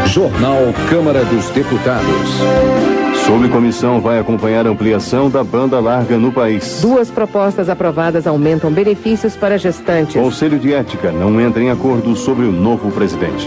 Jornal Câmara dos Deputados. Subcomissão vai acompanhar a ampliação da banda larga no país. 2 propostas aprovadas aumentam benefícios para gestantes. Conselho de Ética não entra em acordo sobre o novo presidente.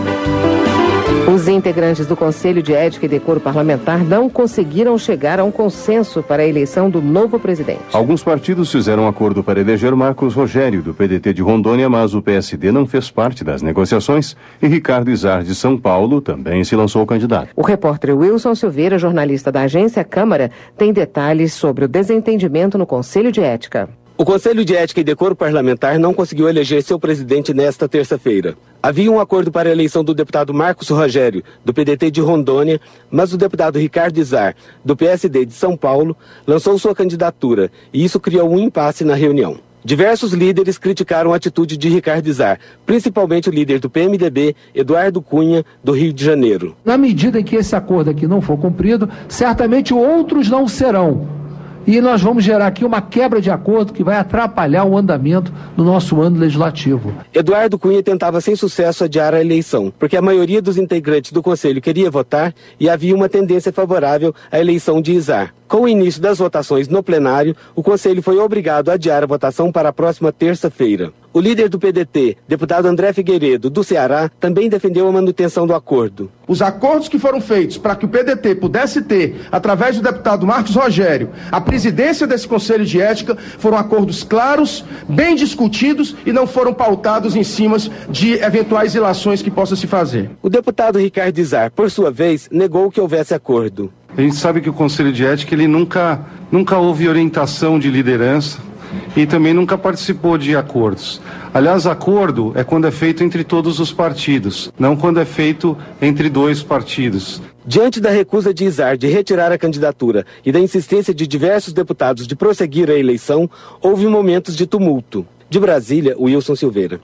Os integrantes do Conselho de Ética e Decoro Parlamentar não conseguiram chegar a um consenso para a eleição do novo presidente. Alguns partidos fizeram acordo para eleger Marcos Rogério, do PDT de Rondônia, mas o PSD não fez parte das negociações e Ricardo Izar, de São Paulo, também se lançou candidato. O repórter Wilson Silveira, jornalista da agência Câmara, tem detalhes sobre o desentendimento no Conselho de Ética. O Conselho de Ética e Decoro Parlamentar não conseguiu eleger seu presidente nesta terça-feira. Havia um acordo para a eleição do deputado Marcos Rogério, do PDT de Rondônia, mas o deputado Ricardo Izar, do PSD de São Paulo, lançou sua candidatura e isso criou um impasse na reunião. Diversos líderes criticaram a atitude de Ricardo Izar, principalmente o líder do PMDB, Eduardo Cunha, do Rio de Janeiro. Na medida em que esse acordo aqui não for cumprido, certamente outros não serão. E nós vamos gerar aqui uma quebra de acordo que vai atrapalhar o andamento do nosso ano legislativo. Eduardo Cunha tentava sem sucesso adiar a eleição, porque a maioria dos integrantes do Conselho queria votar e havia uma tendência favorável à eleição de Izar. Com o início das votações no plenário, o Conselho foi obrigado a adiar a votação para a próxima terça-feira. O líder do PDT, deputado André Figueiredo, do Ceará, também defendeu a manutenção do acordo. Os acordos que foram feitos para que o PDT pudesse ter, através do deputado Marcos Rogério, a presidência desse Conselho de Ética, foram acordos claros, bem discutidos e não foram pautados em cima de eventuais ilações que possa se fazer. O deputado Ricardo Izar, por sua vez, negou que houvesse acordo. A gente sabe que o Conselho de Ética ele nunca houve orientação de liderança e também nunca participou de acordos. Aliás, acordo é quando é feito entre todos os partidos, não quando é feito entre 2 partidos. Diante da recusa de Izar de retirar a candidatura e da insistência de diversos deputados de prosseguir a eleição, houve momentos de tumulto. De Brasília, Wilson Silveira.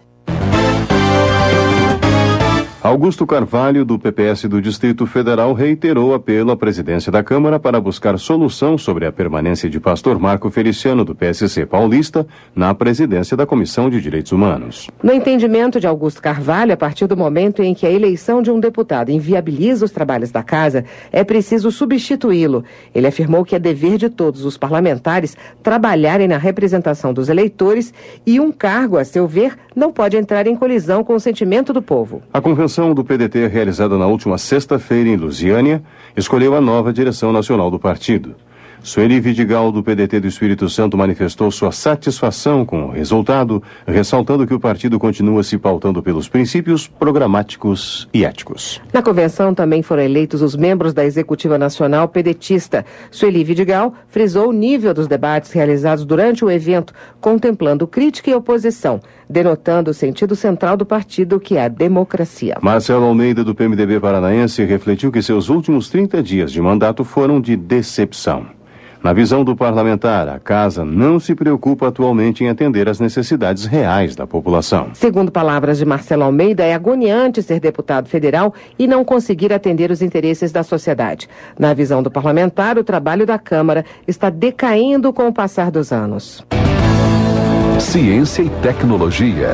Augusto Carvalho, do PPS do Distrito Federal, reiterou apelo à presidência da Câmara para buscar solução sobre a permanência de pastor Marco Feliciano, do PSC paulista, na presidência da Comissão de Direitos Humanos. No entendimento de Augusto Carvalho, a partir do momento em que a eleição de um deputado inviabiliza os trabalhos da Casa, é preciso substituí-lo. Ele afirmou que é dever de todos os parlamentares trabalharem na representação dos eleitores e um cargo, a seu ver, não pode entrar em colisão com o sentimento do povo. A convenção do PDT, realizada na última sexta-feira em Lusiânia, escolheu a nova direção nacional do partido. Sueli Vidigal, do PDT do Espírito Santo, manifestou sua satisfação com o resultado, ressaltando que o partido continua se pautando pelos princípios programáticos e éticos. Na convenção também foram eleitos os membros da Executiva Nacional pedetista. Sueli Vidigal frisou o nível dos debates realizados durante o evento, contemplando crítica e oposição, denotando o sentido central do partido, que é a democracia. Marcelo Almeida, do PMDB paranaense, refletiu que seus últimos 30 dias de mandato foram de decepção. Na visão do parlamentar, a Casa não se preocupa atualmente em atender às necessidades reais da população. Segundo palavras de Marcelo Almeida, é agoniante ser deputado federal e não conseguir atender os interesses da sociedade. Na visão do parlamentar, o trabalho da Câmara está decaindo com o passar dos anos. Ciência e tecnologia.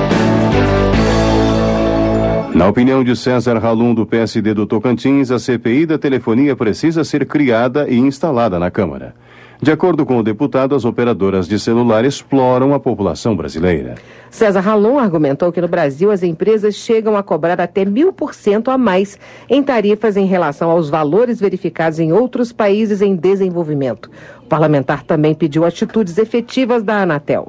Na opinião de César Halum, do PSD do Tocantins, a CPI da telefonia precisa ser criada e instalada na Câmara. De acordo com o deputado, as operadoras de celular exploram a população brasileira. César Halum argumentou que no Brasil as empresas chegam a cobrar até 1000% a mais em tarifas em relação aos valores verificados em outros países em desenvolvimento. O parlamentar também pediu atitudes efetivas da Anatel.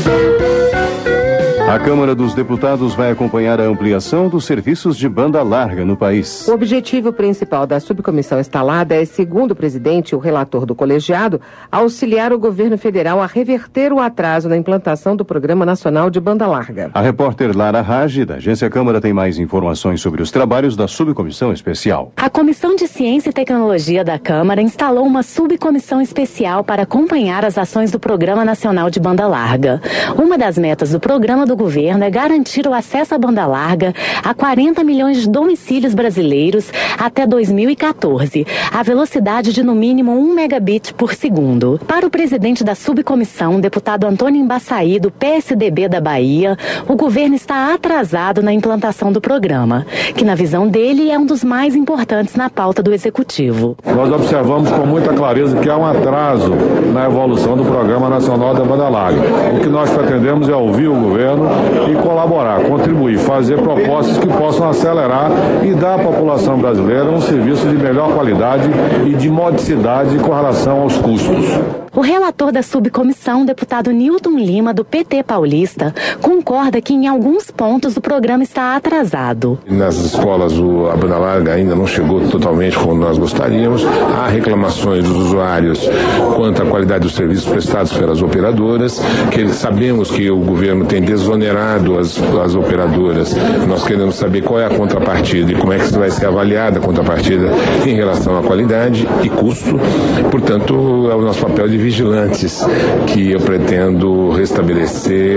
A Câmara dos Deputados vai acompanhar a ampliação dos serviços de banda larga no país. O objetivo principal da subcomissão instalada é, segundo o presidente e o relator do colegiado, auxiliar o governo federal a reverter o atraso na implantação do Programa Nacional de Banda Larga. A repórter Lara Rage, da Agência Câmara, tem mais informações sobre os trabalhos da subcomissão especial. A Comissão de Ciência e Tecnologia da Câmara instalou uma subcomissão especial para acompanhar as ações do Programa Nacional de Banda Larga. Uma das metas do programa do governo é garantir o acesso à banda larga a 40 milhões de domicílios brasileiros até 2014, a velocidade de no mínimo 1 megabit por segundo. Para o presidente da subcomissão, deputado Antônio Embaçaí, do PSDB da Bahia, o governo está atrasado na implantação do programa, que na visão dele é um dos mais importantes na pauta do Executivo. Nós observamos com muita clareza que há um atraso na evolução do Programa Nacional da Banda Larga. O que nós pretendemos é ouvir o governo e colaborar, contribuir, fazer propostas que possam acelerar e dar à população brasileira um serviço de melhor qualidade e de modicidade com relação aos custos. O relator da subcomissão, deputado Nilton Lima, do PT paulista, concorda que em alguns pontos o programa está atrasado. Nas escolas a banda larga ainda não chegou totalmente como nós gostaríamos. Há reclamações dos usuários quanto à qualidade dos serviços prestados pelas operadoras, que sabemos que o governo tem desonerado as operadoras. Nós queremos saber qual é a contrapartida e como é que vai ser avaliada a contrapartida em relação à qualidade e custo. Portanto, é o nosso papel de vigilantes que eu pretendo restabelecer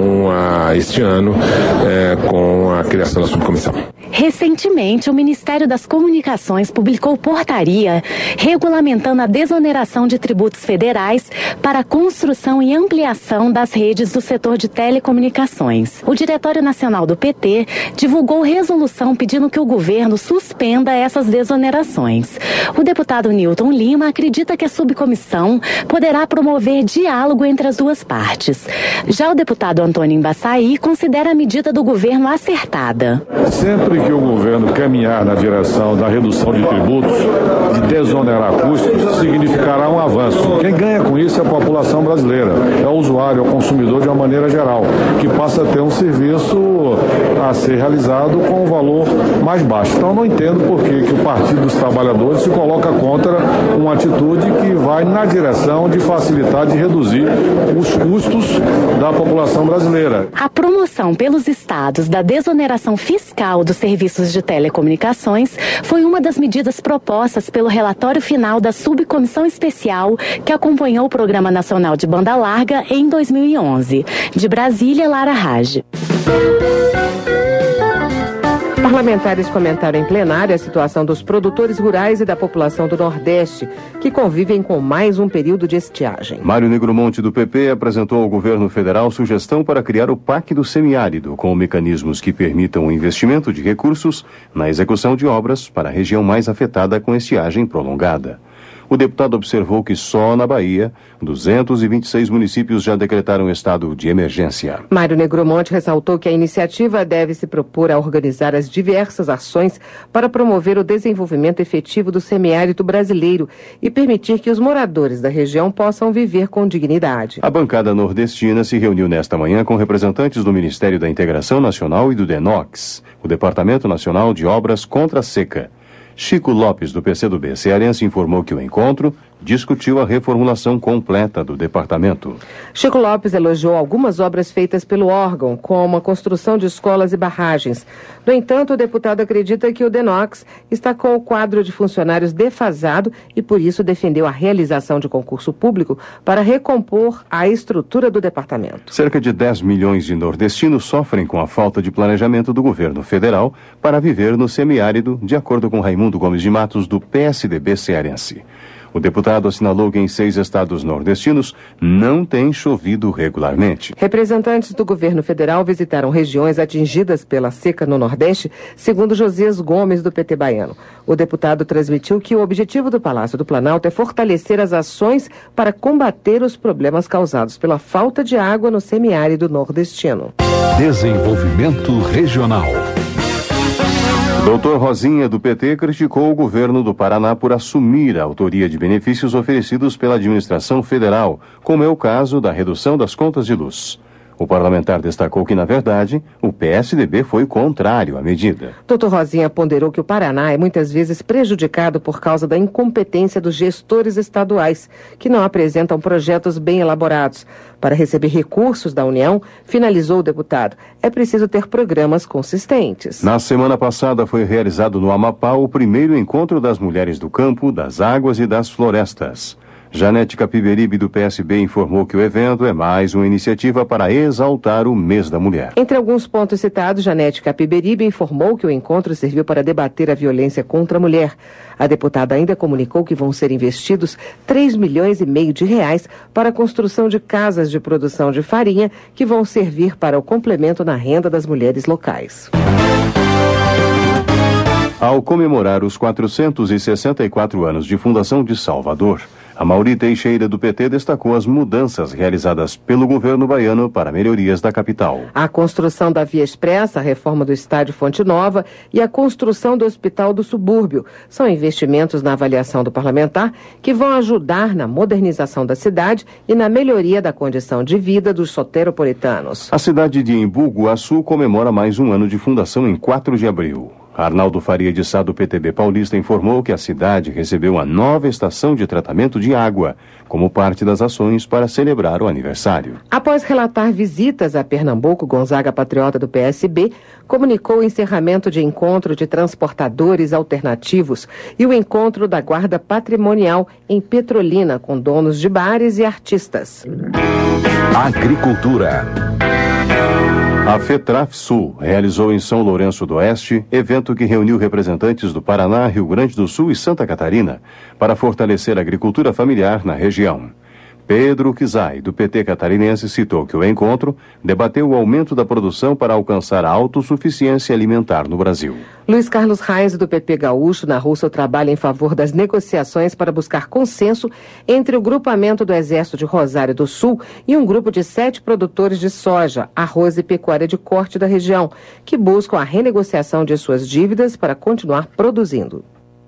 este ano com a criação da subcomissão. Recentemente, o Ministério das Comunicações publicou portaria regulamentando a desoneração de tributos federais para a construção e ampliação das redes do setor de telecomunicações. O Diretório Nacional do PT divulgou resolução pedindo que o governo suspenda essas desonerações. O deputado Nilton Lima acredita que a subcomissão poderá promover diálogo entre as duas partes. Já o deputado Antônio Embaçaí considera a medida do governo acertada. Sempre que o governo caminhar na direção da redução de tributos, de desonerar custos, significará um avanço. Quem ganha com isso é a população brasileira, é o usuário, é o consumidor de uma maneira geral, que passa a ter um serviço a ser realizado com um valor mais baixo. Então não entendo por que o Partido dos Trabalhadores se coloca contra uma atitude que vai na direção de facilitar, de reduzir os custos da população brasileira. A promoção pelos estados da desoneração fiscal dos serviços de telecomunicações foi uma das medidas propostas pelo relatório final da subcomissão especial que acompanhou o Programa Nacional de Banda Larga em 2011. De Brasília, Lara Rage. Parlamentares comentaram em plenário a situação dos produtores rurais e da população do Nordeste, que convivem com mais um período de estiagem. Mário Negromonte, do PP, apresentou ao governo federal sugestão para criar o PAC do Semiárido, com mecanismos que permitam o investimento de recursos na execução de obras para a região mais afetada com estiagem prolongada. O deputado observou que só na Bahia, 226 municípios já decretaram estado de emergência. Mário Negromonte ressaltou que a iniciativa deve se propor a organizar as diversas ações para promover o desenvolvimento efetivo do semiárido brasileiro e permitir que os moradores da região possam viver com dignidade. A bancada nordestina se reuniu nesta manhã com representantes do Ministério da Integração Nacional e do DENOX, o Departamento Nacional de Obras contra a Seca. Chico Lopes, do PCdoB cearense, informou que o encontro discutiu a reformulação completa do departamento. Chico Lopes elogiou algumas obras feitas pelo órgão, como a construção de escolas e barragens. No entanto, o deputado acredita que o DENOX está com o quadro de funcionários defasado e, por isso, defendeu a realização de concurso público para recompor a estrutura do departamento. Cerca de 10 milhões de nordestinos sofrem com a falta de planejamento do governo federal para viver no semiárido, de acordo com Raimundo Gomes de Matos, do PSDB cearense. O deputado assinalou que em 6 estados nordestinos não tem chovido regularmente. Representantes do governo federal visitaram regiões atingidas pela seca no Nordeste, segundo Josias Gomes, do PT baiano. O deputado transmitiu que o objetivo do Palácio do Planalto é fortalecer as ações para combater os problemas causados pela falta de água no semiárido nordestino. Desenvolvimento regional. Doutor Rosinha, do PT, criticou o governo do Paraná por assumir a autoria de benefícios oferecidos pela administração federal, como é o caso da redução das contas de luz. O parlamentar destacou que, na verdade, o PSDB foi contrário à medida. Dr. Rosinha ponderou que o Paraná é muitas vezes prejudicado por causa da incompetência dos gestores estaduais, que não apresentam projetos bem elaborados. Para receber recursos da União, finalizou o deputado, é preciso ter programas consistentes. Na semana passada foi realizado no Amapá o primeiro encontro das mulheres do campo, das águas e das florestas. Janete Capiberibe, do PSB, informou que o evento é mais uma iniciativa para exaltar o mês da mulher. Entre alguns pontos citados, Janete Capiberibe informou que o encontro serviu para debater a violência contra a mulher. A deputada ainda comunicou que vão ser investidos R$3,5 milhões para a construção de casas de produção de farinha que vão servir para o complemento na renda das mulheres locais. Ao comemorar os 464 anos de fundação de Salvador, Amaury Teixeira, do PT, destacou as mudanças realizadas pelo governo baiano para melhorias da capital. A construção da Via Expressa, a reforma do estádio Fonte Nova e a construção do Hospital do Subúrbio são investimentos na avaliação do parlamentar que vão ajudar na modernização da cidade e na melhoria da condição de vida dos soteropolitanos. A cidade de Embu, Guaçu, comemora mais um ano de fundação em 4 de abril. Arnaldo Faria de Sá, do PTB paulista, informou que a cidade recebeu uma nova estação de tratamento de água, como parte das ações para celebrar o aniversário. Após relatar visitas a Pernambuco, Gonzaga Patriota, do PSB, comunicou o encerramento de encontro de transportadores alternativos e o encontro da Guarda Patrimonial em Petrolina, com donos de bares e artistas. Agricultura. A FETRAF Sul realizou em São Lourenço do Oeste evento que reuniu representantes do Paraná, Rio Grande do Sul e Santa Catarina para fortalecer a agricultura familiar na região. Pedro Kizai, do PT catarinense, citou que o encontro debateu o aumento da produção para alcançar a autossuficiência alimentar no Brasil. Luiz Carlos Reis, do PP gaúcho, narrou seu trabalho em favor das negociações para buscar consenso entre o grupamento do Exército de Rosário do Sul e um grupo de 7 produtores de soja, arroz e pecuária de corte da região, que buscam a renegociação de suas dívidas para continuar produzindo.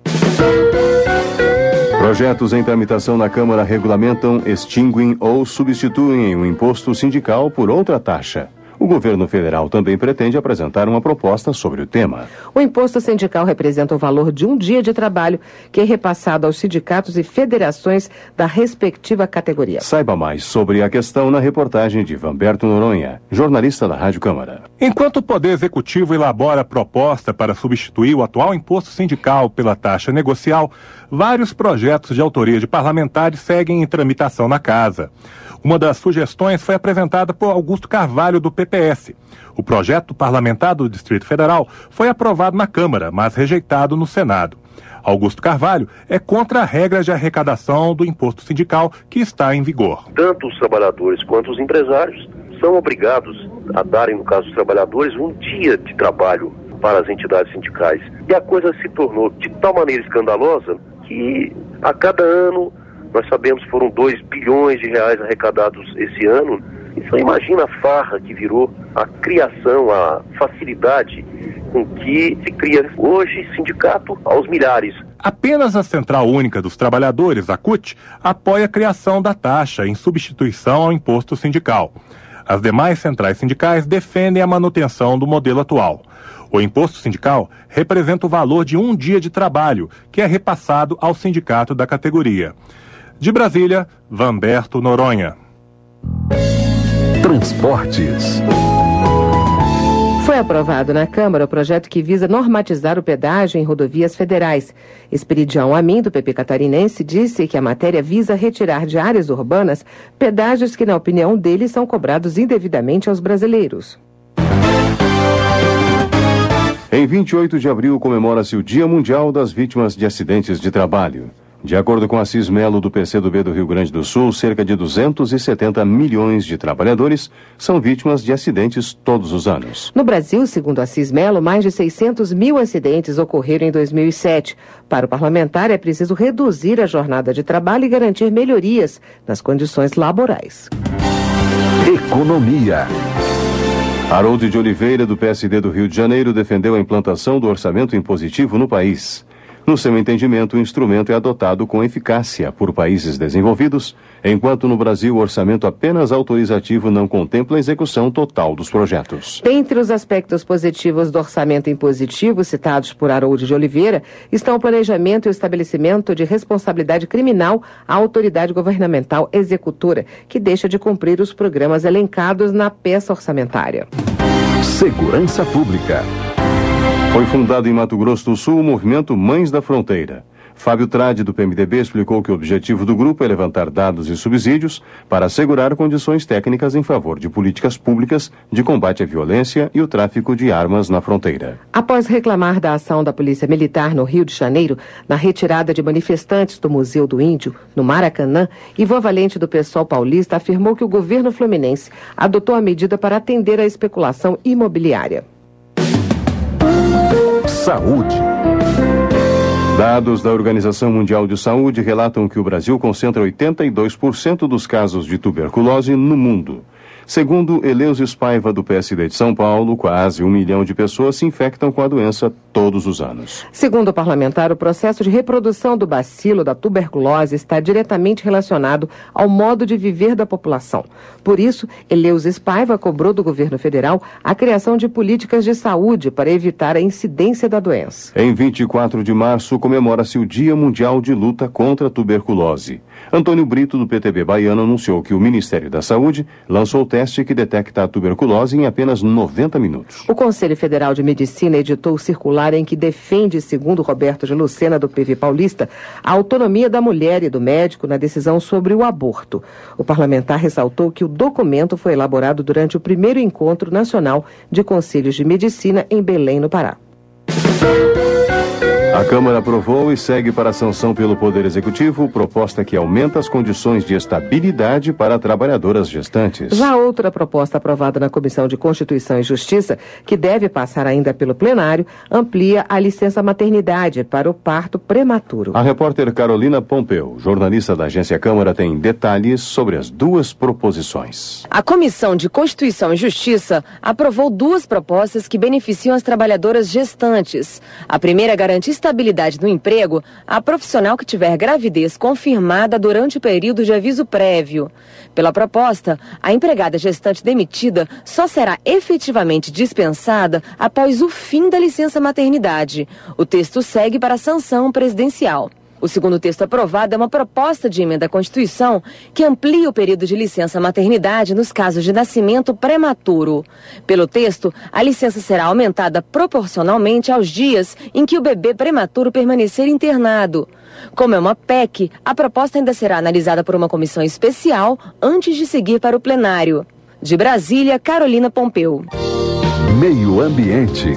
Projetos em tramitação na Câmara regulamentam, extinguem ou substituem um imposto sindical por outra taxa. O governo federal também pretende apresentar uma proposta sobre o tema. O imposto sindical representa o valor de um dia de trabalho que é repassado aos sindicatos e federações da respectiva categoria. Saiba mais sobre a questão na reportagem de Vanberto Noronha, jornalista da Rádio Câmara. Enquanto o Poder Executivo elabora a proposta para substituir o atual imposto sindical pela taxa negocial, vários projetos de autoria de parlamentares seguem em tramitação na Casa. Uma das sugestões foi apresentada por Augusto Carvalho, do PPS. O projeto parlamentar do Distrito Federal foi aprovado na Câmara, mas rejeitado no Senado. Augusto Carvalho é contra a regra de arrecadação do imposto sindical que está em vigor. Tanto os trabalhadores quanto os empresários são obrigados a darem, no caso dos trabalhadores, um dia de trabalho para as entidades sindicais. E a coisa se tornou de tal maneira escandalosa que a cada ano, nós sabemos que foram 2 bilhões de reais arrecadados esse ano. Então imagina a farra que virou, a criação, a facilidade com que se cria hoje sindicato aos milhares. Apenas a Central Única dos Trabalhadores, a CUT, apoia a criação da taxa em substituição ao imposto sindical. As demais centrais sindicais defendem a manutenção do modelo atual. O imposto sindical representa o valor de um dia de trabalho, que é repassado ao sindicato da categoria. De Brasília, Vanberto Noronha. Transportes. Foi aprovado na Câmara o projeto que visa normatizar o pedágio em rodovias federais. Esperidião Amin, do PP catarinense, disse que a matéria visa retirar de áreas urbanas pedágios que, na opinião dele, são cobrados indevidamente aos brasileiros. Em 28 de abril comemora-se o Dia Mundial das Vítimas de Acidentes de Trabalho. De acordo com Assis Melo, do PCdoB do Rio Grande do Sul, cerca de 270 milhões de trabalhadores são vítimas de acidentes todos os anos. No Brasil, segundo Assis Melo, mais de 600 mil acidentes ocorreram em 2007. Para o parlamentar, é preciso reduzir a jornada de trabalho e garantir melhorias nas condições laborais. Economia. Harold de Oliveira, do PSD do Rio de Janeiro, defendeu a implantação do orçamento impositivo no país. No seu entendimento, o instrumento é adotado com eficácia por países desenvolvidos, enquanto no Brasil o orçamento apenas autorizativo não contempla a execução total dos projetos. Dentre os aspectos positivos do orçamento impositivo citados por Harold de Oliveira estão o planejamento e o estabelecimento de responsabilidade criminal à autoridade governamental executora, que deixa de cumprir os programas elencados na peça orçamentária. Segurança Pública. Foi fundado em Mato Grosso do Sul o movimento Mães da Fronteira. Fábio Trade, do PMDB, explicou que o objetivo do grupo é levantar dados e subsídios para assegurar condições técnicas em favor de políticas públicas de combate à violência e o tráfico de armas na fronteira. Após reclamar da ação da Polícia Militar no Rio de Janeiro, na retirada de manifestantes do Museu do Índio, no Maracanã, Ivan Valente, do PSOL paulista, afirmou que o governo fluminense adotou a medida para atender à especulação imobiliária. Saúde. Dados da Organização Mundial de Saúde relatam que o Brasil concentra 82% dos casos de tuberculose no mundo. Segundo Eleusis Paiva, do PSD de São Paulo, quase 1 milhão de pessoas se infectam com a doença todos os anos. Segundo o parlamentar, o processo de reprodução do bacilo da tuberculose está diretamente relacionado ao modo de viver da população. Por isso, Eleusis Paiva cobrou do governo federal a criação de políticas de saúde para evitar a incidência da doença. Em 24 de março, comemora-se o Dia Mundial de Luta contra a Tuberculose. Antônio Brito, do PTB baiano, anunciou que o Ministério da Saúde lançou o teste que detecta a tuberculose em apenas 90 minutos. O Conselho Federal de Medicina editou o circular em que defende, segundo Roberto de Lucena, do PV Paulista, a autonomia da mulher e do médico na decisão sobre o aborto. O parlamentar ressaltou que o documento foi elaborado durante o primeiro encontro nacional de conselhos de medicina em Belém, no Pará. A Câmara aprovou e segue para a sanção pelo Poder Executivo proposta que aumenta as condições de estabilidade para trabalhadoras gestantes. Já outra proposta aprovada na Comissão de Constituição e Justiça, que deve passar ainda pelo plenário, amplia a licença maternidade para o parto prematuro. A repórter Carolina Pompeu, jornalista da Agência Câmara, tem detalhes sobre as duas proposições. A Comissão de Constituição e Justiça aprovou duas propostas que beneficiam as trabalhadoras gestantes. A primeira garante estabilidade no emprego a profissional que tiver gravidez confirmada durante o período de aviso prévio. Pela proposta, a empregada gestante demitida só será efetivamente dispensada após o fim da licença maternidade. O texto segue para a sanção presidencial. O segundo texto aprovado é uma proposta de emenda à Constituição que amplia o período de licença maternidade nos casos de nascimento prematuro. Pelo texto, a licença será aumentada proporcionalmente aos dias em que o bebê prematuro permanecer internado. Como é uma PEC, a proposta ainda será analisada por uma comissão especial antes de seguir para o plenário. De Brasília, Carolina Pompeu. Meio Ambiente.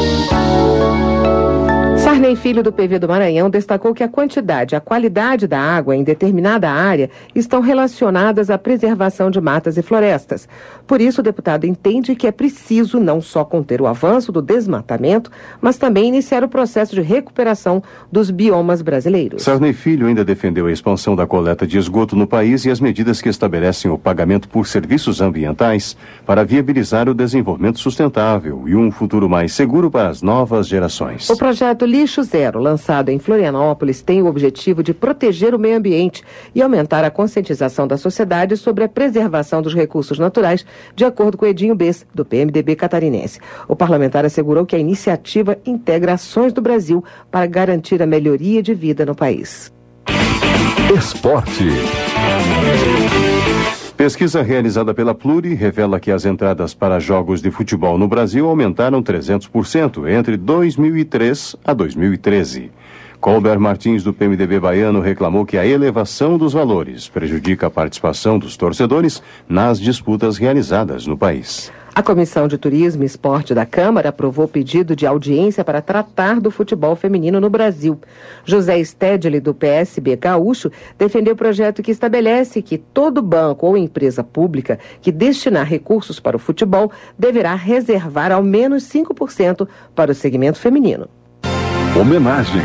Sarney Filho, do PV do Maranhão, destacou que a quantidade e a qualidade da água em determinada área estão relacionadas à preservação de matas e florestas. Por isso, o deputado entende que é preciso não só conter o avanço do desmatamento, mas também iniciar o processo de recuperação dos biomas brasileiros. Sarney Filho ainda defendeu a expansão da coleta de esgoto no país e as medidas que estabelecem o pagamento por serviços ambientais para viabilizar o desenvolvimento sustentável e um futuro mais seguro para as novas gerações. O projeto Lixo Zero, lançado em Florianópolis, tem o objetivo de proteger o meio ambiente e aumentar a conscientização da sociedade sobre a preservação dos recursos naturais, de acordo com Edinho Bess, do PMDB catarinense. O parlamentar assegurou que a iniciativa integra ações do Brasil para garantir a melhoria de vida no país. Esporte. Pesquisa realizada pela Pluri revela que as entradas para jogos de futebol no Brasil aumentaram 300% entre 2003 a 2013. Colber Martins, do PMDB baiano, reclamou que a elevação dos valores prejudica a participação dos torcedores nas disputas realizadas no país. A Comissão de Turismo e Esporte da Câmara aprovou o pedido de audiência para tratar do futebol feminino no Brasil. José Stedley, do PSB gaúcho, defendeu o projeto que estabelece que todo banco ou empresa pública que destinar recursos para o futebol deverá reservar ao menos 5% para o segmento feminino. Homenagem.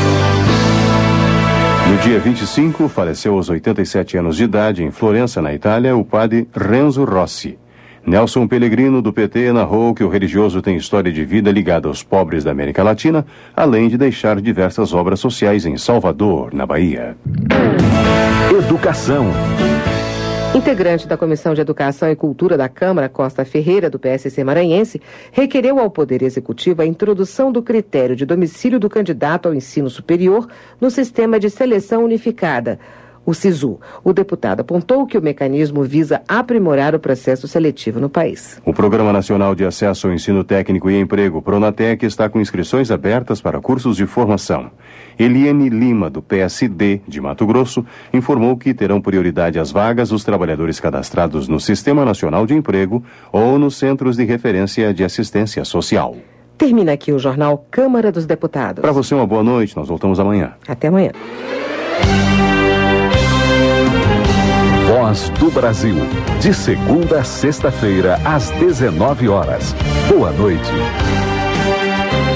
No dia 25, faleceu aos 87 anos de idade, em Florença, na Itália, o padre Renzo Rossi. Nelson Pellegrino, do PT, narrou que o religioso tem história de vida ligada aos pobres da América Latina, além de deixar diversas obras sociais em Salvador, na Bahia. Educação. Integrante da Comissão de Educação e Cultura da Câmara, Costa Ferreira, do PSC maranhense, requereu ao Poder Executivo a introdução do critério de domicílio do candidato ao ensino superior no sistema de seleção unificada. o SISU. O deputado apontou que o mecanismo visa aprimorar o processo seletivo no país. O Programa Nacional de Acesso ao Ensino Técnico e Emprego, Pronatec, está com inscrições abertas para cursos de formação. Eliane Lima, do PSD de Mato Grosso, informou que terão prioridade às vagas os trabalhadores cadastrados no Sistema Nacional de Emprego ou nos Centros de Referência de Assistência Social. Termina aqui o Jornal Câmara dos Deputados. Para você, uma boa noite. Nós voltamos amanhã. Até amanhã. Voz do Brasil. De segunda a sexta-feira, às 19 horas. Boa noite.